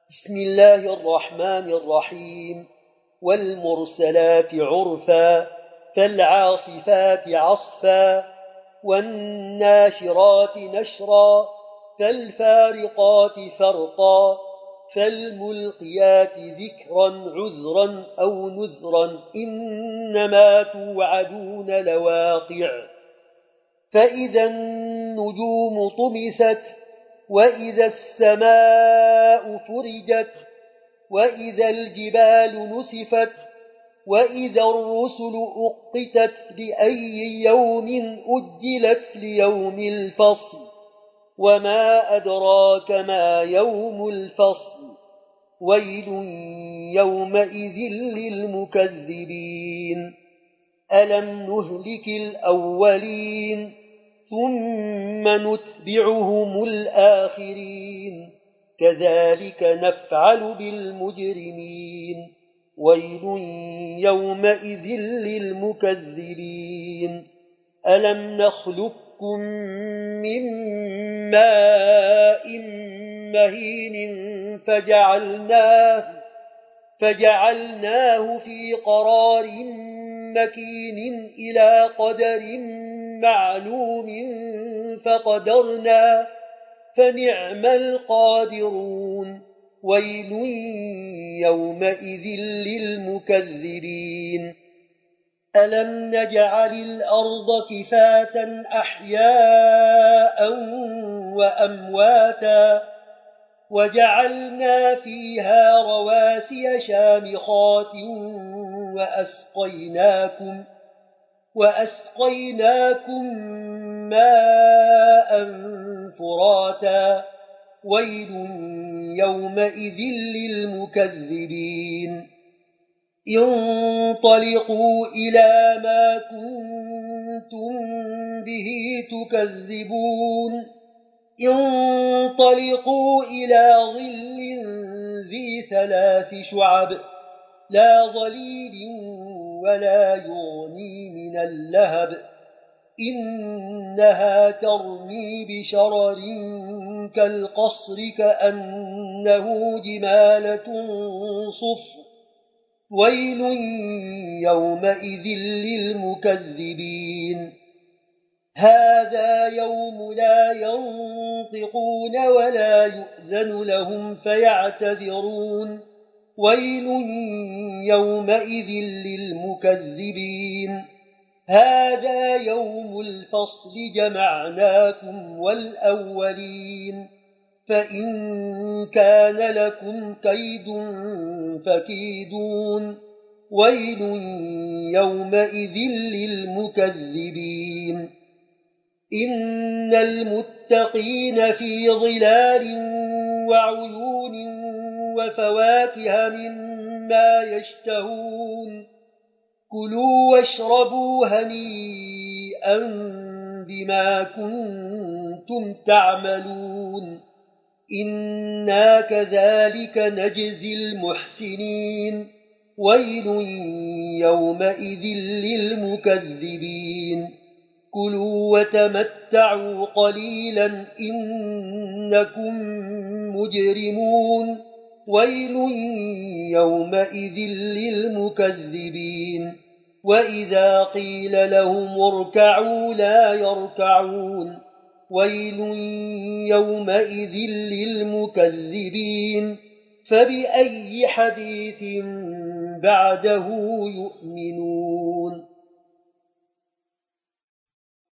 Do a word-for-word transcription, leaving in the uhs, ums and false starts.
بسم الله الرحمن الرحيم. والمرسلات عرفا فالعاصفات عصفا والناشرات نشرا فالفارقات فرقا فالملقيات ذكرا عذرا أو نذرا إنما توعدون لواقع. فإذا النجوم طمست وإذا السماء فرجت وإذا الجبال نسفت وإذا الرسل أقتت بأي يوم أجلت ليوم الفصل وما أدراك ما يوم الفصل ويل يومئذ للمكذبين. ألم نهلك الأولين ثم نتبعهم الآخرين كذلك نفعل بالمجرمين ويل يومئذ للمكذبين. ألم نخلقكم من ماء مهين فجعلناه, فجعلناه في قرار مكين إلى قدر معلوم فقدرنا فنعم القادرون ويل يومئذ للمكذبين. ألم نجعل الأرض كفاة أحياء وأمواتا وجعلنا فيها رواسي شامخات وأسقيناكم, وأسقيناكم ماء فراتا ويل يومئذ للمكذبين. انطلقوا إلى ما كنتم به تكذبون انطلقوا إلى ظل ذي ثلاث شعب لا ظليل ولا يغني من اللهب إنها ترمي بشرر كالقصر كأنه جمالة صفر ويل يومئذ للمكذبين. هذا يوم لا ينطقون ولا يؤذن لهم فيعتذرون ويل يومئذ للمكذبين. هذا يوم الفصل جمعناكم والأولين فإن كان لكم كيد فكيدون ويل يومئذ للمكذبين. إن المتقين في ظلال وعيون وفواكه مما يشتهون كلوا واشربوا هنيئا بما كنتم تعملون إنا كذلك نجزي المحسنين ويل يومئذ للمكذبين. كلوا وتمتعوا قليلا إنكم مجرمون ويل يومئذ للمكذبين. وإذا قيل لهم اركعوا لا يركعون ويل يومئذ للمكذبين. فبأي حديث بعده يؤمنون.